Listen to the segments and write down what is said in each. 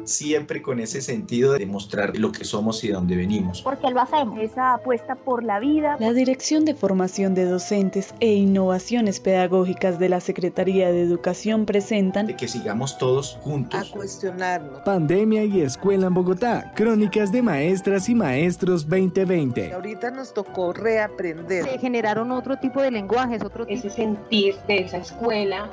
siempre con ese sentido de mostrar lo que somos y de dónde venimos. Porque lo hacemos, esa apuesta por la vida. La Dirección de Formación de Docentes e Innovaciones Pedagógicas de la Secretaría de Educación presentan de que sigamos todos juntos a cuestionarnos. Pandemia y escuela en Bogotá, crónicas de maestras y maestros 2020. Ahorita nos tocó reaprender. Se generaron otro tipo de lenguajes, ese sentir de esa escuela.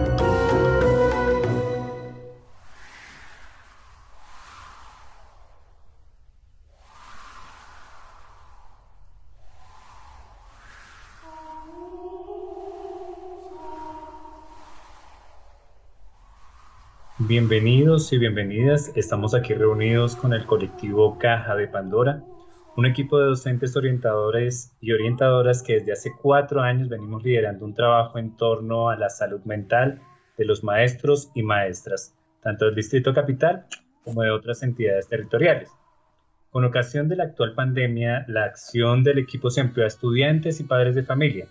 Bienvenidos y bienvenidas, estamos aquí reunidos con el colectivo Caja de Pandora, un equipo de docentes orientadores y orientadoras que desde hace 4 años venimos liderando un trabajo en torno a la salud mental de los maestros y maestras, tanto del Distrito Capital como de otras entidades territoriales. Con ocasión de la actual pandemia, la acción del equipo se amplió a estudiantes y padres de familia,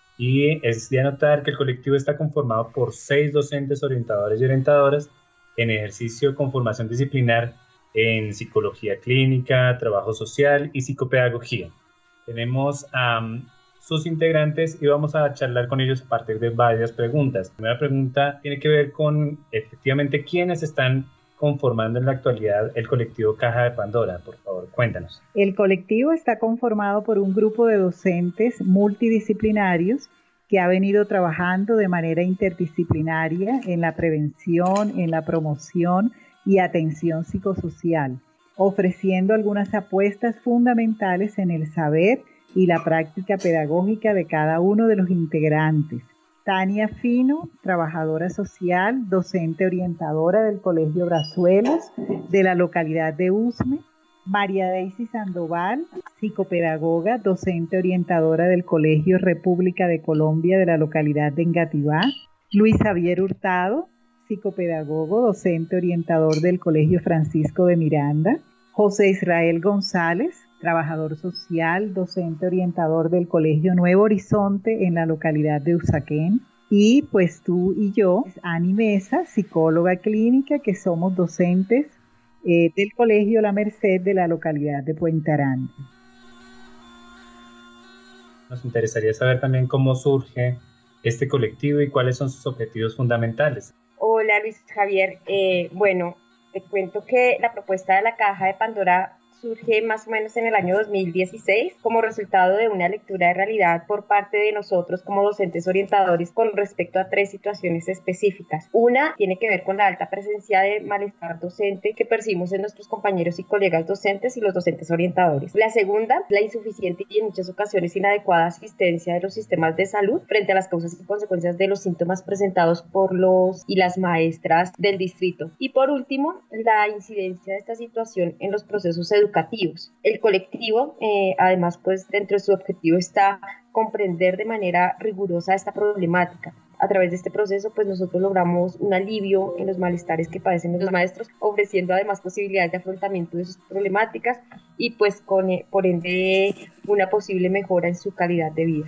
y es de anotar que el colectivo está conformado por 6 docentes orientadores y orientadoras en ejercicio con formación disciplinar en psicología clínica, trabajo social y psicopedagogía. Tenemos a sus integrantes y vamos a charlar con ellos a partir de varias preguntas. La primera pregunta tiene que ver con efectivamente quiénes están conformando en la actualidad el colectivo Caja de Pandora. Por favor, cuéntanos. El colectivo está conformado por un grupo de docentes multidisciplinarios que ha venido trabajando de manera interdisciplinaria en la prevención, en la promoción y atención psicosocial, ofreciendo algunas apuestas fundamentales en el saber y la práctica pedagógica de cada uno de los integrantes. Tania Fino, trabajadora social, docente orientadora del Colegio Brazuelos de la localidad de Usme. María Daisy Sandoval, psicopedagoga, docente orientadora del Colegio República de Colombia de la localidad de Engativá. Luis Javier Hurtado, psicopedagogo, docente orientador del Colegio Francisco de Miranda. José Israel González, trabajador social, docente orientador del Colegio Nuevo Horizonte en la localidad de Usaquén. Y pues tú y yo, Ani Mesa, psicóloga clínica, que somos docentes del Colegio La Merced de la localidad de Puente Aranda. Nos interesaría saber también cómo surge este colectivo y cuáles son sus objetivos fundamentales. Hola Luis Javier, bueno, te cuento que la propuesta de la Caja de Pandora surge más o menos en el año 2016 como resultado de una lectura de realidad por parte de nosotros como docentes orientadores con respecto a 3 situaciones específicas. Una tiene que ver con la alta presencia de malestar docente que percibimos en nuestros compañeros y colegas docentes y los docentes orientadores. La segunda, la insuficiente y en muchas ocasiones inadecuada asistencia de los sistemas de salud frente a las causas y consecuencias de los síntomas presentados por los y las maestras del distrito. Y por último, la incidencia de esta situación en los procesos educativos. El colectivo, además, pues dentro de su objetivo está comprender de manera rigurosa esta problemática. A través de este proceso, pues nosotros logramos un alivio en los malestares que padecen los maestros, ofreciendo además posibilidades de afrontamiento de sus problemáticas y pues por ende una posible mejora en su calidad de vida.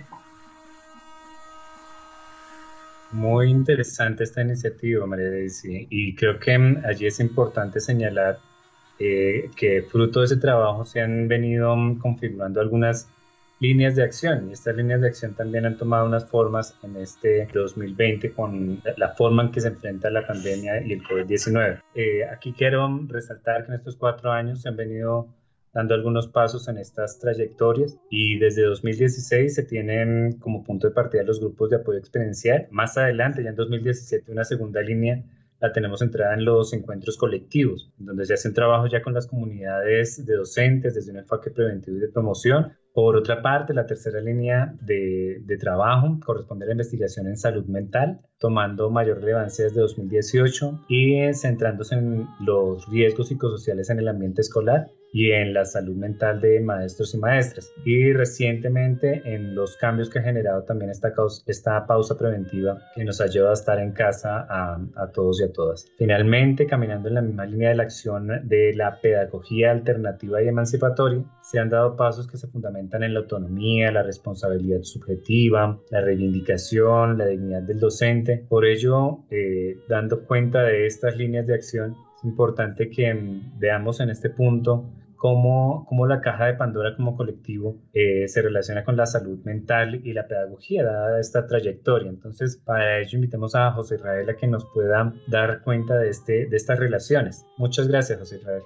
Muy interesante esta iniciativa, María Daisy, y creo que allí es importante señalar que fruto de ese trabajo se han venido configurando algunas líneas de acción, y estas líneas de acción también han tomado unas formas en este 2020 con la forma en que se enfrenta la pandemia y el COVID-19. Aquí quiero resaltar que en estos 4 años se han venido dando algunos pasos en estas trayectorias y desde 2016 se tienen como punto de partida los grupos de apoyo experiencial. Más adelante, ya en 2017, una segunda línea la tenemos entrada en los encuentros colectivos, donde se hace un trabajo ya con las comunidades de docentes desde un enfoque preventivo y de promoción. Por otra parte, la tercera línea de trabajo corresponde a la investigación en salud mental, tomando mayor relevancia desde 2018 y centrándose en los riesgos psicosociales en el ambiente escolar y en la salud mental de maestros y maestras. Y recientemente en los cambios que ha generado también esta pausa preventiva que nos ayuda a estar en casa a todos y a todas. Finalmente, caminando en la misma línea de la acción de la pedagogía alternativa y emancipatoria, se han dado pasos que se fundamentan en la autonomía, la responsabilidad subjetiva, la reivindicación, la dignidad del docente. Por ello, dando cuenta de estas líneas de acción, es importante que veamos en este punto cómo la Caja de Pandora como colectivo se relaciona con la salud mental y la pedagogía, dada esta trayectoria. Entonces, para ello invitamos a José Israel a que nos pueda dar cuenta de estas relaciones. Muchas gracias, José Israel.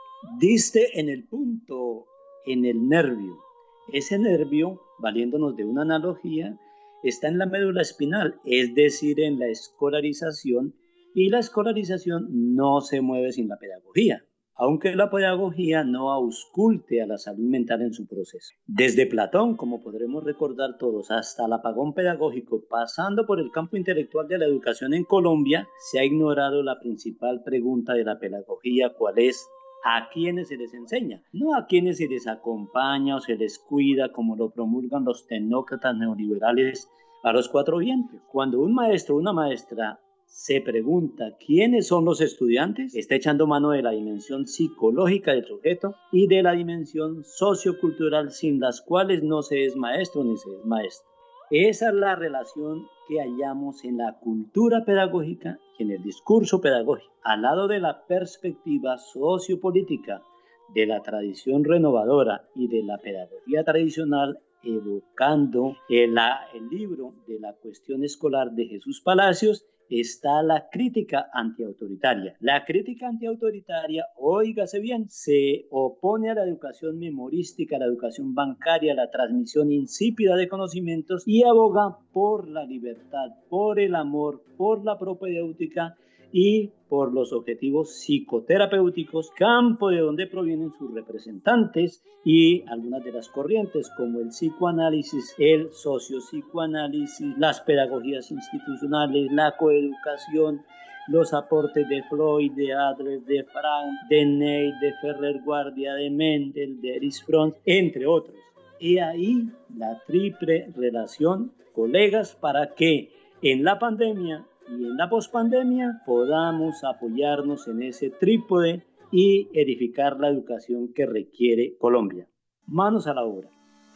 Diste en el punto, en el nervio. Ese nervio, valiéndonos de una analogía, está en la médula espinal, es decir, en la escolarización, y la escolarización no se mueve sin la pedagogía, aunque la pedagogía no ausculte a la salud mental en su proceso. Desde Platón, como podremos recordar todos, hasta el apagón pedagógico, pasando por el campo intelectual de la educación en Colombia, se ha ignorado la principal pregunta de la pedagogía, ¿cuál es? ¿A quiénes se les enseña? No a quienes se les acompaña o se les cuida, como lo promulgan los tecnócratas neoliberales a los cuatro vientos. Cuando un maestro o una maestra se pregunta quiénes son los estudiantes, está echando mano de la dimensión psicológica del sujeto y de la dimensión sociocultural, sin las cuales no se es maestro ni se es maestro. Esa es la relación que hallamos en la cultura pedagógica y en el discurso pedagógico, al lado de la perspectiva sociopolítica, de la tradición renovadora y de la pedagogía tradicional, evocando el libro de la cuestión escolar de Jesús Palacios, está la crítica antiautoritaria. La crítica antiautoritaria, óigase bien, se opone a la educación memorística, a la educación bancaria, a la transmisión insípida de conocimientos y aboga por la libertad, por el amor, por la propedéutica y por los objetivos psicoterapéuticos, campo de donde provienen sus representantes y algunas de las corrientes como el psicoanálisis, el sociopsicoanálisis, las pedagogías institucionales, la coeducación, los aportes de Freud, de Adler, de Frank, de Ney, de Ferrer Guardia, de Mendel, de Erich Fromm, entre otros. Y ahí la triple relación, colegas, para que en la pandemia y en la pospandemia podamos apoyarnos en ese trípode y edificar la educación que requiere Colombia. Manos a la obra.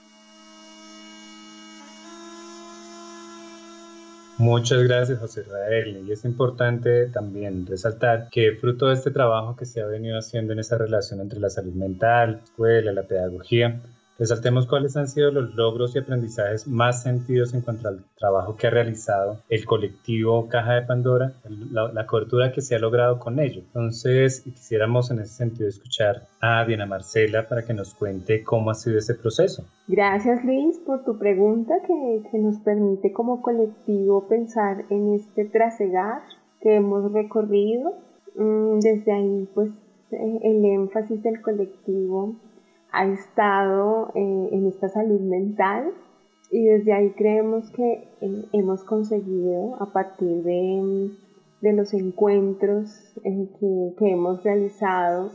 Muchas gracias, José Israel. Y es importante también resaltar que fruto de este trabajo que se ha venido haciendo en esa relación entre la salud mental, la escuela, la pedagogía, resaltemos cuáles han sido los logros y aprendizajes más sentidos en cuanto al trabajo que ha realizado el colectivo Caja de Pandora, la cobertura que se ha logrado con ello. Entonces, quisiéramos en ese sentido escuchar a Diana Marcela para que nos cuente cómo ha sido ese proceso. Gracias, Luis, por tu pregunta que nos permite como colectivo pensar en este trasegar que hemos recorrido. Desde ahí, pues, el énfasis del colectivo ha estado en esta salud mental y desde ahí creemos que hemos conseguido a partir de los encuentros que hemos realizado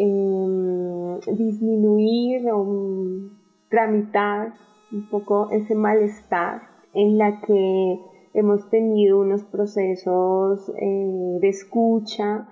disminuir o tramitar un poco ese malestar en la que hemos tenido unos procesos de escucha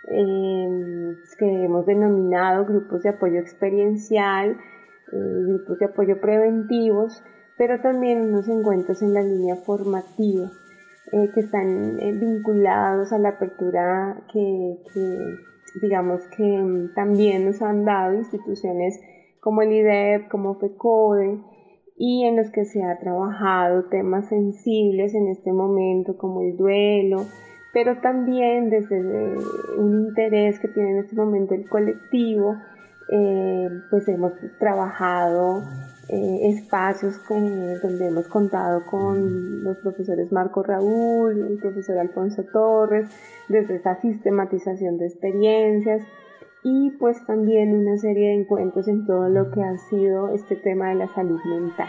que hemos denominado grupos de apoyo experiencial, grupos de apoyo preventivos, pero también unos encuentros en la línea formativa que están vinculados a la apertura que digamos que también nos han dado instituciones como el IDEP, como FECODE, y en los que se ha trabajado temas sensibles en este momento como el duelo, pero también desde un interés que tiene en este momento el colectivo, pues hemos trabajado espacios donde hemos contado con los profesores Marco Raúl, el profesor Alfonso Torres, desde esa sistematización de experiencias y pues también una serie de encuentros en todo lo que ha sido este tema de la salud mental.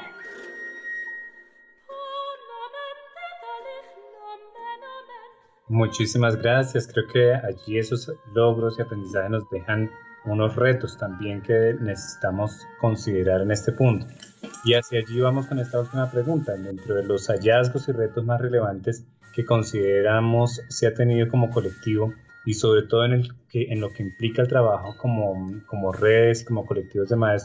Muchísimas gracias. Creo que allí esos logros y aprendizajes nos dejan unos retos también que necesitamos considerar en este punto. Y hacia allí vamos con esta última pregunta. Dentro de los hallazgos y retos más relevantes que consideramos se ha tenido como colectivo y sobre todo en lo que implica el trabajo como redes, como colectivos de maestros,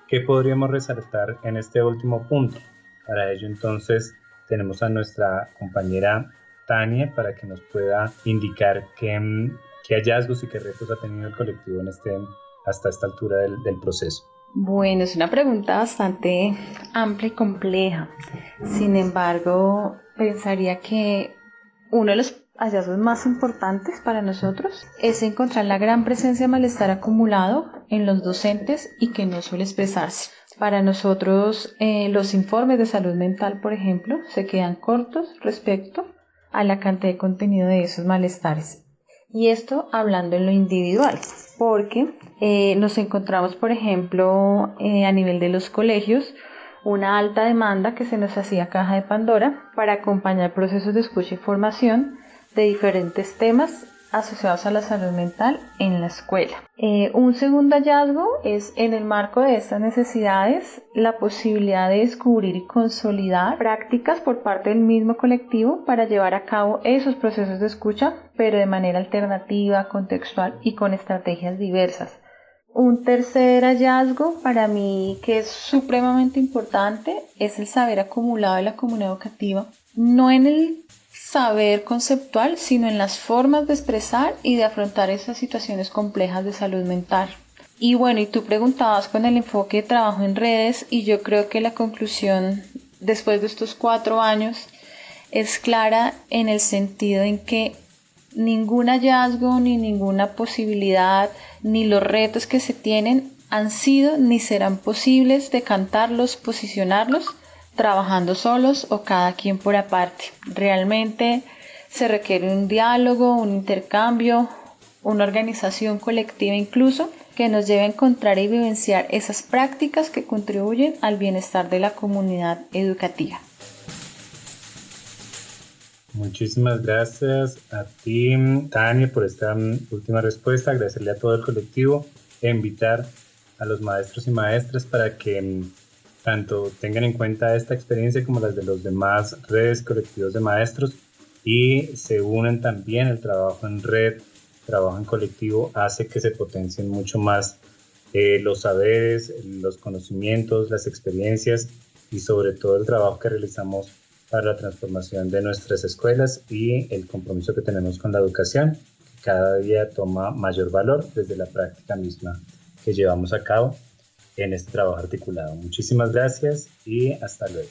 ¿Qué podríamos resaltar en este último punto? Para ello entonces tenemos a nuestra compañera Tania para que nos pueda indicar qué hallazgos y qué retos ha tenido el colectivo hasta esta altura del proceso. Bueno, es una pregunta bastante amplia y compleja. Sin embargo, pensaría que uno de los hallazgos más importantes para nosotros es encontrar la gran presencia de malestar acumulado en los docentes y que no suele expresarse. Para nosotros, los informes de salud mental, por ejemplo, se quedan cortos respecto a la cantidad de contenido de esos malestares. Y esto hablando en lo individual, porque nos encontramos, por ejemplo, a nivel de los colegios, una alta demanda que se nos hacía Caja de Pandora para acompañar procesos de escucha y formación de diferentes temas asociados a la salud mental en la escuela. Un segundo hallazgo es, en el marco de estas necesidades, la posibilidad de descubrir y consolidar prácticas por parte del mismo colectivo para llevar a cabo esos procesos de escucha, pero de manera alternativa, contextual y con estrategias diversas. Un tercer hallazgo para mí que es supremamente importante es el saber acumulado de la comunidad educativa, no en el saber conceptual, sino en las formas de expresar y de afrontar esas situaciones complejas de salud mental. Y bueno, y tú preguntabas con el enfoque de trabajo en redes, y yo creo que la conclusión después de estos 4 años es clara en el sentido en que ningún hallazgo, ni ninguna posibilidad, ni los retos que se tienen han sido ni serán posibles decantarlos, posicionarlos, trabajando solos o cada quien por aparte. Realmente se requiere un diálogo, un intercambio, una organización colectiva incluso, que nos lleve a encontrar y vivenciar esas prácticas que contribuyen al bienestar de la comunidad educativa. Muchísimas gracias a ti, Tania, por esta última respuesta. Agradecerle a todo el colectivo e invitar a los maestros y maestras para que tanto tengan en cuenta esta experiencia como las de los demás redes colectivos de maestros y se unan también. El trabajo en red, trabajo en colectivo hace que se potencien mucho más los saberes, los conocimientos, las experiencias y sobre todo el trabajo que realizamos para la transformación de nuestras escuelas y el compromiso que tenemos con la educación, que cada día toma mayor valor desde la práctica misma que llevamos a cabo en este trabajo articulado. Muchísimas gracias y hasta luego.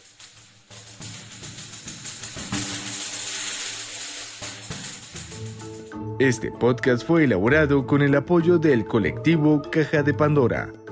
Este podcast fue elaborado con el apoyo del colectivo Caja de Pandora.